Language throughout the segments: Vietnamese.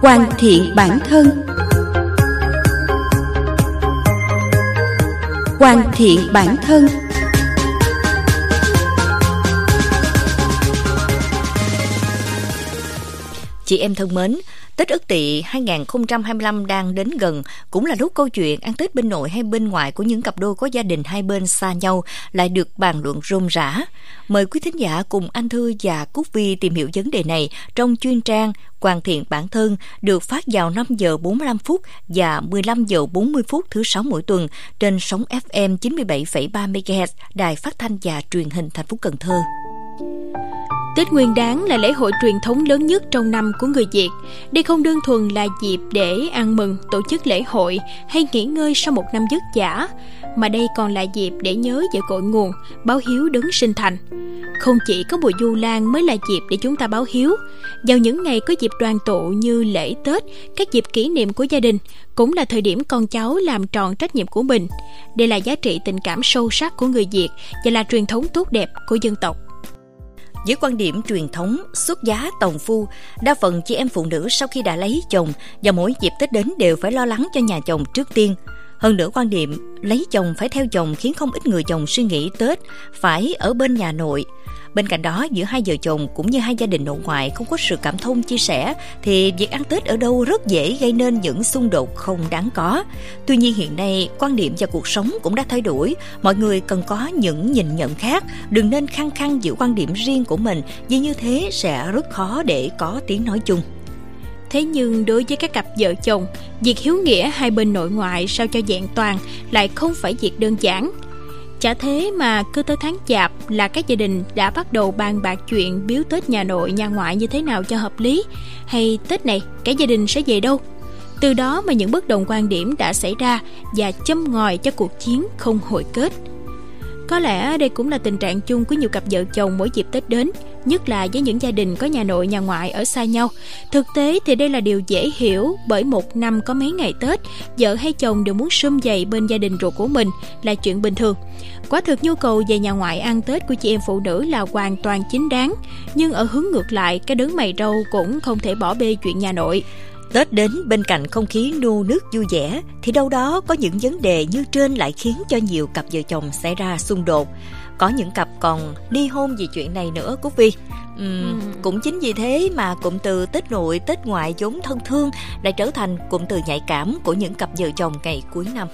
Hoàn thiện bản thân. Hoàn thiện bản thân. Chị em thân mến, Tết Ất Tỵ 2025 đang đến gần, cũng là lúc câu chuyện ăn Tết bên nội hay bên ngoại của những cặp đôi có gia đình hai bên xa nhau lại được bàn luận rôm rả. Mời quý thính giả cùng Anh Thư và Cúc Vi tìm hiểu vấn đề này trong chuyên trang Hoàn thiện bản thân được phát vào 5 giờ 45 phút và 15 giờ 40 phút thứ 6 mỗi tuần trên sóng FM 97,3 MHz, Đài Phát thanh và Truyền hình thành phố Cần Thơ. Tết Nguyên Đán là lễ hội truyền thống lớn nhất trong năm của người Việt. Đây không đơn thuần là dịp để ăn mừng, tổ chức lễ hội hay nghỉ ngơi sau một năm vất vả, mà đây còn là dịp để nhớ về cội nguồn, báo hiếu đấng sinh thành. Không chỉ có mùa Vu Lan mới là dịp để chúng ta báo hiếu. Vào những ngày có dịp đoàn tụ như lễ Tết, các dịp kỷ niệm của gia đình cũng là thời điểm con cháu làm tròn trách nhiệm của mình. Đây là giá trị tình cảm sâu sắc của người Việt và là truyền thống tốt đẹp của dân tộc. Với quan điểm truyền thống xuất giá tòng phu, đa phần chị em phụ nữ sau khi đã lấy chồng và mỗi dịp Tết đến đều phải lo lắng cho nhà chồng trước tiên. Hơn nữa, quan điểm lấy chồng phải theo chồng khiến không ít người chồng suy nghĩ Tết phải ở bên nhà nội. Bên cạnh đó, giữa hai vợ chồng cũng như hai gia đình nội ngoại không có sự cảm thông chia sẻ thì việc ăn Tết ở đâu rất dễ gây nên những xung đột không đáng có. Tuy nhiên hiện nay, quan điểm và cuộc sống cũng đã thay đổi. Mọi người cần có những nhìn nhận khác, đừng nên khăng khăng giữ quan điểm riêng của mình, vì như thế sẽ rất khó để có tiếng nói chung. Thế nhưng đối với các cặp vợ chồng, việc hiếu nghĩa hai bên nội ngoại sao cho vẹn toàn lại không phải việc đơn giản. Chả thế mà cứ tới tháng Chạp là các gia đình đã bắt đầu bàn bạc chuyện biếu Tết nhà nội nhà ngoại như thế nào cho hợp lý, hay Tết này cả gia đình sẽ về đâu. Từ đó mà những bất đồng quan điểm đã xảy ra và châm ngòi cho cuộc chiến không hồi kết. Có lẽ đây cũng là tình trạng chung của nhiều cặp vợ chồng mỗi dịp Tết đến, nhất là với những gia đình có nhà nội nhà ngoại ở xa nhau. Thực tế thì đây là điều dễ hiểu, bởi một năm có mấy ngày Tết, vợ hay chồng đều muốn sum vầy bên gia đình ruột của mình là chuyện bình thường. Quả thực nhu cầu về nhà ngoại ăn Tết của chị em phụ nữ là hoàn toàn chính đáng, nhưng ở hướng ngược lại, cái đấng mày râu cũng không thể bỏ bê chuyện nhà nội. Tết đến bên cạnh không khí nô nức vui vẻ thì đâu đó có những vấn đề như trên lại khiến cho nhiều cặp vợ chồng xảy ra xung đột. Có những cặp còn ly hôn vì chuyện này nữa, Cúc Vi. Cũng chính vì thế mà cụm từ Tết nội, Tết ngoại vốn thân thương lại trở thành cụm từ nhạy cảm của những cặp vợ chồng ngày cuối năm.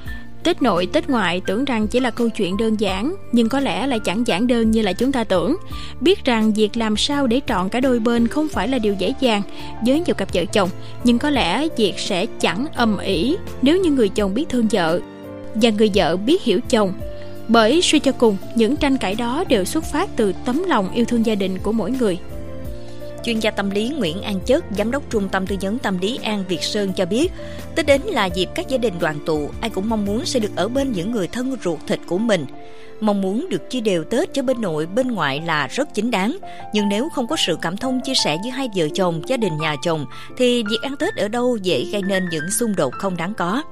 Tết nội, Tết ngoại tưởng rằng chỉ là câu chuyện đơn giản, nhưng có lẽ lại chẳng giản đơn như là chúng ta tưởng. Biết rằng việc làm sao để trọn cả đôi bên không phải là điều dễ dàng với nhiều cặp vợ chồng, nhưng có lẽ việc sẽ chẳng ầm ĩ nếu như người chồng biết thương vợ và người vợ biết hiểu chồng. Bởi suy cho cùng, những tranh cãi đó đều xuất phát từ tấm lòng yêu thương gia đình của mỗi người. Chuyên gia tâm lý Nguyễn An Chất, giám đốc Trung tâm Tư vấn Tâm lý An Việt Sơn cho biết, Tết đến là dịp các gia đình đoàn tụ, ai cũng mong muốn sẽ được ở bên những người thân ruột thịt của mình. Mong muốn được chia đều Tết cho bên nội, bên ngoại là rất chính đáng, nhưng nếu không có sự cảm thông chia sẻ giữa hai vợ chồng, gia đình nhà chồng, thì việc ăn Tết ở đâu dễ gây nên những xung đột không đáng có.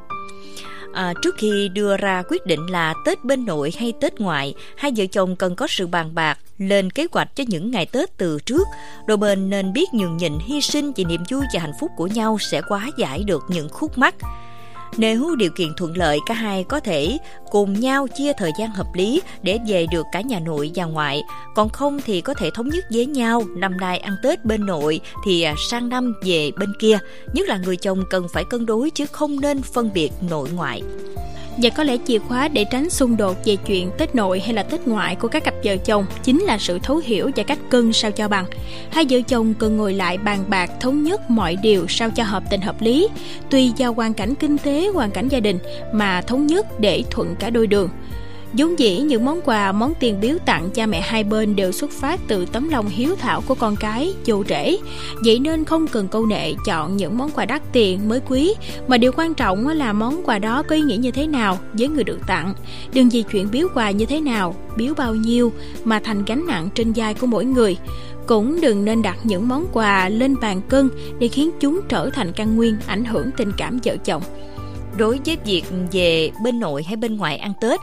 Trước khi đưa ra quyết định là Tết bên nội hay Tết ngoại, hai vợ chồng cần có sự bàn bạc, lên kế hoạch cho những ngày Tết từ trước. Đôi bên nên biết nhường nhịn, hy sinh vì niềm vui và hạnh phúc của nhau sẽ hóa giải được những khúc mắc. Nếu điều kiện thuận lợi, cả hai có thể cùng nhau chia thời gian hợp lý để về được cả nhà nội và ngoại. Còn không thì có thể thống nhất với nhau, năm nay ăn Tết bên nội thì sang năm về bên kia. Nhất là người chồng cần phải cân đối chứ không nên phân biệt nội ngoại. Và có lẽ chìa khóa để tránh xung đột về chuyện Tết nội hay là Tết ngoại của các cặp vợ chồng chính là sự thấu hiểu và cách cân sao cho bằng. Hai vợ chồng cần ngồi lại bàn bạc thống nhất mọi điều sao cho hợp tình hợp lý, tùy vào hoàn cảnh kinh tế, hoàn cảnh gia đình mà thống nhất để thuận cả đôi đường. Vốn dĩ những món quà, món tiền biếu tặng cha mẹ hai bên đều xuất phát từ tấm lòng hiếu thảo của con cái, dâu rể. Vậy nên không cần câu nệ chọn những món quà đắt tiền mới quý, mà điều quan trọng là món quà đó có ý nghĩa như thế nào với người được tặng. Đừng vì chuyện biếu quà như thế nào, biếu bao nhiêu mà thành gánh nặng trên vai của mỗi người. Cũng đừng nên đặt những món quà lên bàn cân để khiến chúng trở thành căn nguyên ảnh hưởng tình cảm vợ chồng. Đối với việc về bên nội hay bên ngoại ăn Tết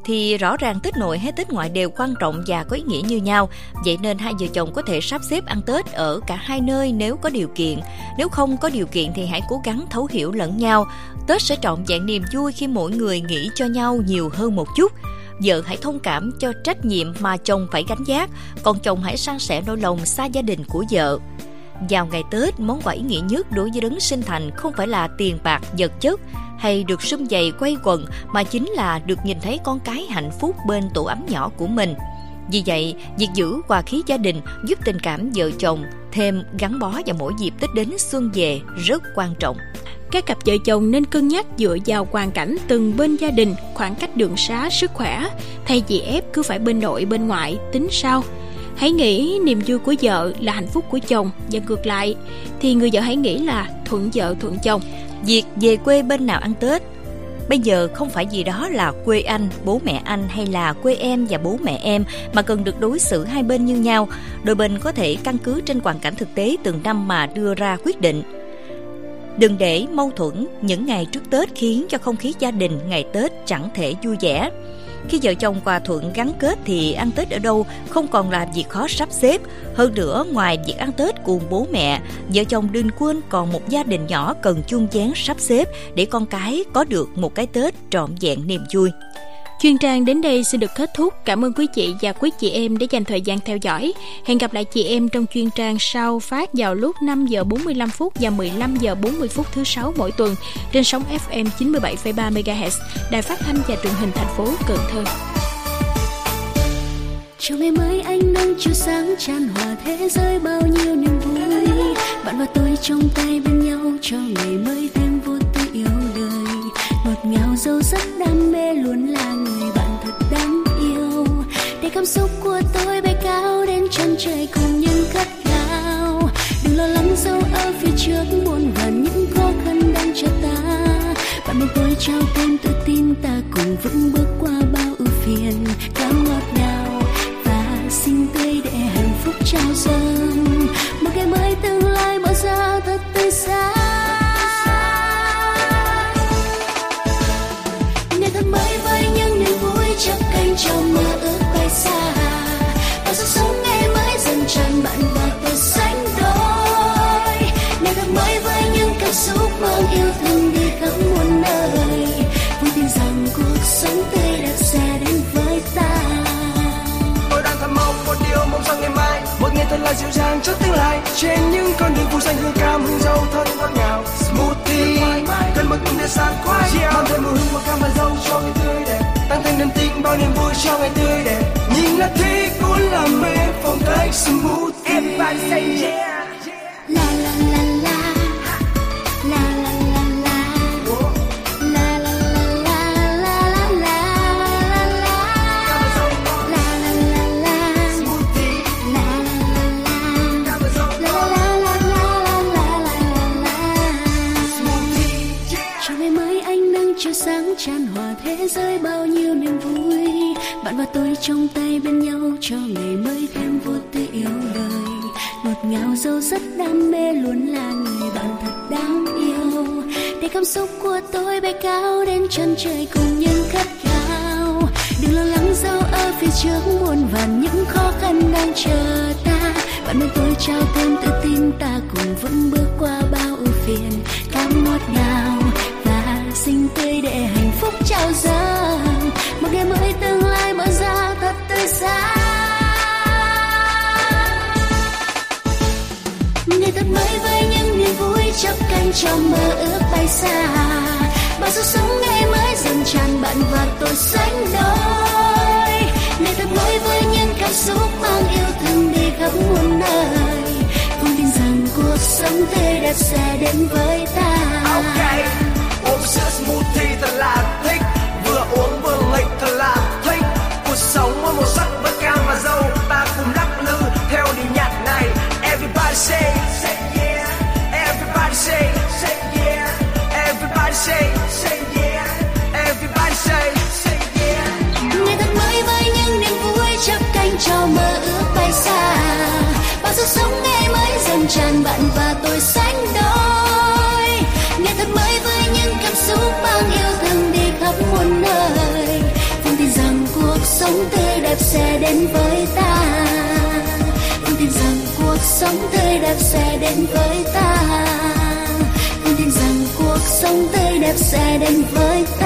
thì rõ ràng Tết nội hay Tết ngoại đều quan trọng và có ý nghĩa như nhau. Vậy nên hai vợ chồng có thể sắp xếp ăn Tết ở cả hai nơi nếu có điều kiện. Nếu không có điều kiện thì hãy cố gắng thấu hiểu lẫn nhau. Tết sẽ trọn vẹn niềm vui khi mỗi người nghĩ cho nhau nhiều hơn một chút. Vợ hãy thông cảm cho trách nhiệm mà chồng phải gánh vác, còn chồng hãy san sẻ nỗi lòng xa gia đình của vợ. Vào ngày Tết, món quà ý nghĩa nhất đối với đấng sinh thành không phải là tiền bạc, vật chất hay được sum vầy quây quần, mà chính là được nhìn thấy con cái hạnh phúc bên tổ ấm nhỏ của mình. Vì vậy, việc giữ hòa khí gia đình giúp tình cảm vợ chồng thêm gắn bó vào mỗi dịp Tết đến xuân về rất quan trọng. Các cặp vợ chồng nên cân nhắc dựa vào hoàn cảnh từng bên gia đình, khoảng cách đường xá, sức khỏe, thay vì ép cứ phải bên nội bên ngoại tính sao. Hãy nghĩ niềm vui của vợ là hạnh phúc của chồng, và ngược lại thì người vợ hãy nghĩ là thuận vợ thuận chồng. Việc về quê bên nào ăn Tết bây giờ không phải gì đó là quê anh, bố mẹ anh hay là quê em và bố mẹ em, mà cần được đối xử hai bên như nhau. Đôi bên có thể căn cứ trên hoàn cảnh thực tế từng năm mà đưa ra quyết định. Đừng để mâu thuẫn những ngày trước Tết khiến cho không khí gia đình ngày Tết chẳng thể vui vẻ. Khi vợ chồng hòa thuận gắn kết thì ăn Tết ở đâu không còn là việc khó sắp xếp. Hơn nữa, ngoài việc ăn Tết cùng bố mẹ, vợ chồng đừng quên còn một gia đình nhỏ cần chung chén sắp xếp để con cái có được một cái Tết trọn vẹn niềm vui. Chuyên trang đến đây xin được kết thúc. Cảm ơn quý chị và quý chị em đã dành thời gian theo dõi. Hẹn gặp lại chị em trong chuyên trang sau, phát vào lúc 5 giờ 45 phút và 15 giờ 40 phút thứ 6 mỗi tuần trên sóng FM 97,3 MHz, Đài Phát thanh và Truyền hình thành phố Cần Thơ. Trong ngày mới ánh nắng chiếu sáng tràn hòa thế giới bao nhiêu niềm vui. Bạn và tôi trong tay bên nhau cho ngày mới thêm vô tư yêu đời. Ngọt ngào dâu sắc đam mê luôn là người bạn thật đáng yêu. Để cảm xúc của tôi bay cao đến chân trời cùng nhân khát khao. Đừng lo lắng dẫu ở phía trước muôn vàn những khó khăn đang chờ ta. Bạn cùng tôi trao thêm tự tin, ta cùng vững bước qua bao ưu phiền. Cao ngọt ngào và xinh tươi để hạnh phúc trao dâng. Một ngày mới tương lai mở ra thật tươi sáng. Mới với những niềm vui chắp cánh trong mơ ước bay xa. Và sức sống ngày mới dần tràn bạn và tôi sánh đôi. Ngày thật mới với những cảm xúc mang yêu thương đi khắp muôn nơi. Vui tin rằng cuộc sống tươi đẹp sẽ đến với ta. Tôi đang thầm mong một điều, mong rằng ngày mai một ngày thật là dịu dàng cho tương lai. Trên những con đường vui xanh hương cam, hương dâu thân ngọt ngào. Smoothie cơn mơ cùng để sáng khoái, mang thêm mùi hương và cam và dâu cho ngày tươi đẹp, tăng thêm niềm tin bao niềm vui cho ngày tươi đẹp. Nhìn là thích cũng là mê phong cách smoothie. Everybody say yeah. La la la la, la la la la, la la la la la la, la la la la, smoothie, la la la la, smoothie. Trong ngày mới ánh nắng chiếu sáng tràn hòa thế giới bao nhiêu niềm vui. Bạn và tôi trong tay bên nhau cho ngày mới thêm vô tư yêu đời. Ngọt ngào dâu rất đam mê luôn là người bạn thật đáng yêu. Để cảm xúc của tôi bay cao đến chân trời cùng nhân khát khao. Đừng lo lắng dẫu ở phía trước muôn vàn những khó khăn đang chờ ta. Bạn bên tôi trao thêm tự tin, ta cùng vững bước qua bao ưu phiền. Cam ngọt ngào và xinh tươi để hạnh phúc trao dâng. Một ngày mới tương lai mở ra thật tươi sáng. Ngày thật mới với những niềm vui chắp cánh trong mơ ước bay xa. Bao sức sống ngày mới dần tràn bạn và tôi sánh đôi. Ngày thật mới với những cảm xúc mang yêu thương đi khắp muôn nơi. Không tin rằng cuộc sống tươi đẹp sẽ đến với ta. Okay. Uống sữa smoothie thật là thích, vừa uống vừa nghịch thật là thích. Cuộc sống mỗi màu sắc với cam và dâu, ta cùng lắc lư theo điệu nhạc này. Everybody say yeah. Everybody say yeah. Everybody say yeah. Everybody say yeah. Ngày thật mới với những niềm vui chắp cánh cho mơ ước bay xa. Bao sức sống ngày mới dần tràn bạn và tôi sánh đôi. Ngày thật mới với những cảm xúc mang yêu thương đi khắp muôn nơi. Không tin rằng sống tươi đẹp sẽ đến với ta. Con tin rằng cuộc sống tươi đẹp sẽ đến với ta. Con tin rằng cuộc sống tươi đẹp sẽ đến với ta.